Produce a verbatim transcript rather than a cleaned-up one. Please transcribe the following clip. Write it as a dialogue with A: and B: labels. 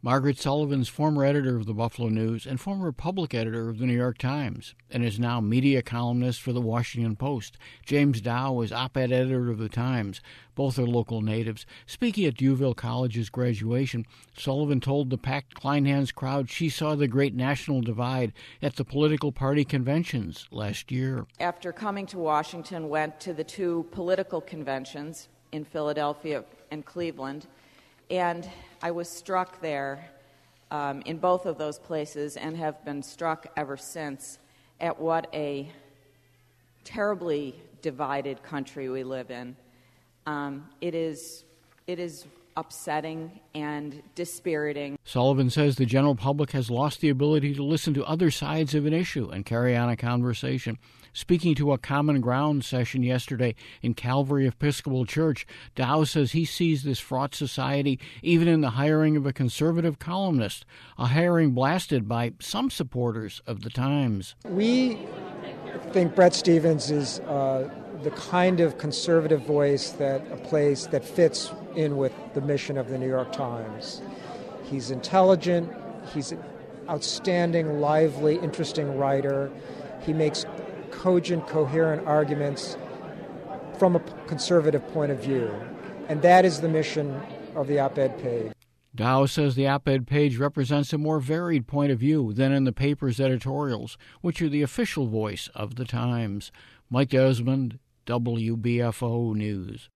A: Margaret Sullivan's former editor of the Buffalo News and former public editor of the New York Times, and is now media columnist for the Washington Post. James Dow is op-ed editor of the Times. Both are local natives. Speaking at D'Youville College's graduation, Sullivan told the packed Kleinhans crowd she saw the great national divide at the political party conventions last year.
B: After coming to Washington, went to the two political conventions in Philadelphia and Cleveland, and I was struck there um, in both of those places and have been struck ever since at what a terribly divided country we live in. Um, it is, it is upsetting and dispiriting.
A: Sullivan says the general public has lost the ability to listen to other sides of an issue and carry on a conversation. Speaking to a Common Ground session yesterday in Calvary Episcopal Church, Dow says he sees this fraught society even in the hiring of a conservative columnist, a hiring blasted by some supporters of the Times.
C: We think Bret Stephens is uh, the kind of conservative voice that a place that fits in with the mission of the New York Times. He's intelligent, he's an outstanding, lively, interesting writer. He makes cogent, coherent arguments from a conservative point of view. And that is the mission of the op-ed page.
A: Dow says the op-ed page represents a more varied point of view than in the paper's editorials, which are the official voice of the Times. Mike Desmond, W B F O News.